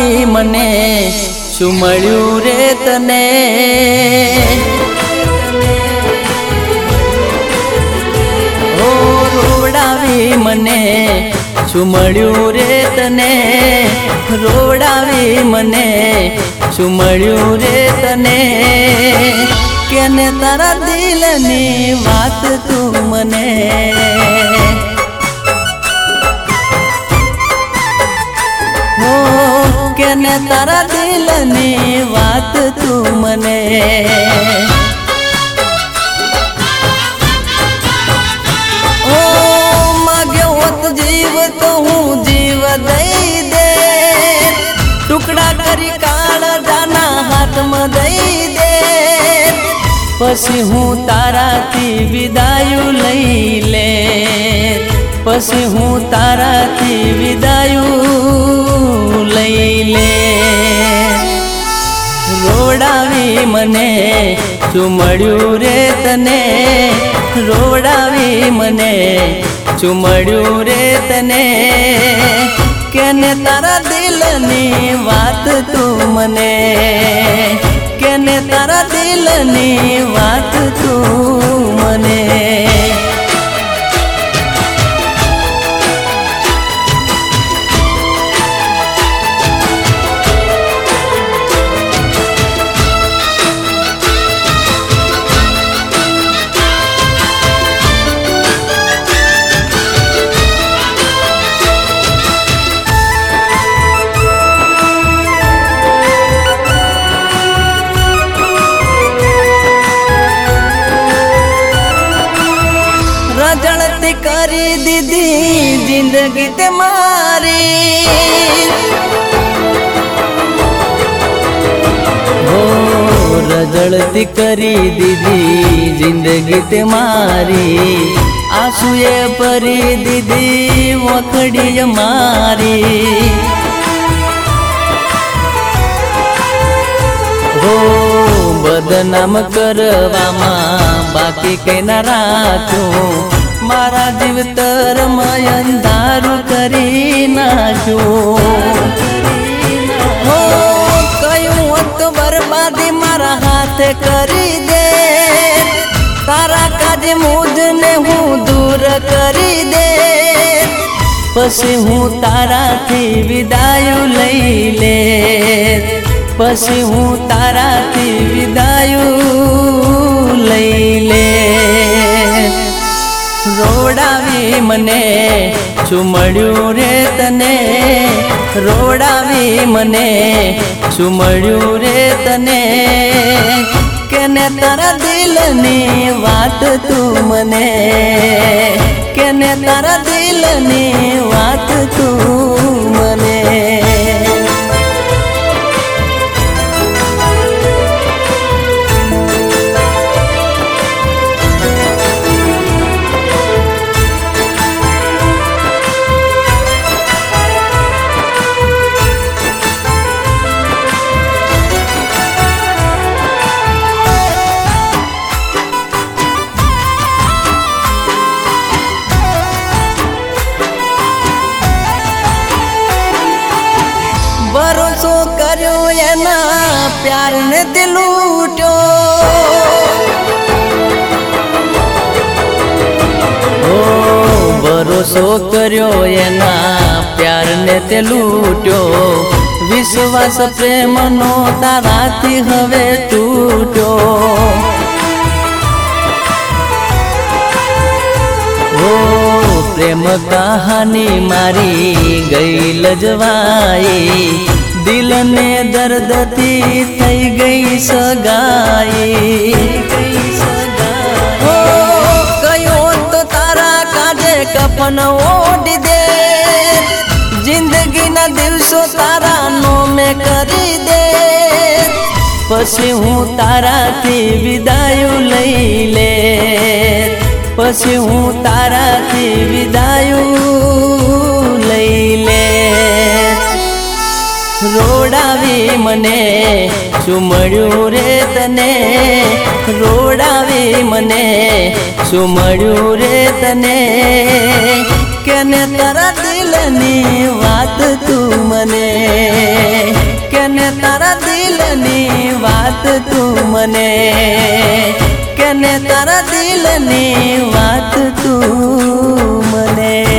રોવડાવી મને શું મળ્યું રે તને ઓ રોવડાવી મને શું મળ્યું રે તને રોવડાવી મને શું મળ્યું રે તને કેને તારા દિલની વાત તું મને હો કેને તારા દિલની વાત તું મને ઓ માગ્યો હોત જીવ તો હું જીવ દઈ દે ટુકડા કરી કાળજાના હાથમાં દઈ દે પછી હું તારાથી વિદાયું લઈ લે પછી હું તારાથી વિદાયું લઈ લે રોવડાવી મને શું મળ્યું રે તને રોવડાવી મને શું મળ્યું રે તને કેને તારા દિલની વાત તું મને કેને તારા દિલની વાત તું મને રજળતી કરી દીધી જિંદગી તે મારી હો રજળતી કરી દીધી જિંદગી તે મારી આંસુએ ભરી દીધી વખડી મારી હો બદનામ કરવામાં બાકી કઈ ના રાખું મારા જીવતરમાં અંધારું કરી નાખ્યું હો કયું હોત બરબાદી મારા હાથે કરી દે તારા કાજે મુજને હું દૂર કરી દે પછી હું તારાથી વિદાયું લઈ લે પછી હું તારાથી વિદાયું લઈ લે રોવડાવી મને શું મળ્યું રે તને રોવડાવી મને શું મળ્યું રે તને કેને તારા દિલની વાત તું મને કેને તારા દિલની વાત તું મને ભરોસો કર્યો એના પ્યારને તે લૂટ્યો ભરોસો કર્યો એના પ્યારને તે લૂટ્યો વિશ્વાસ પ્રેમનો તારાથી હવે તૂટ્યો પ્રેમ કહાની મારી ગઈ લજવાઈ દિલને દર્દથી થઈ ગઈ સગાઈ કયો તો તારા કાજે કફન ઓઢી દે જિંદગીના દિવસો તારા નોમે કરી દે પછી હું તારાથી વિદાયું લઈ લે પછી હું તારાથી વિદાયું લઈ લે રોવડાવી મને શું મળ્યું રે તને રોવડાવી મને શું મળ્યું રે તને કેને તારા દિલ દિલની વાત તું મને, કેને તારા દિલની વાત તું મને, કેને તારા દિલની વાત તું મને।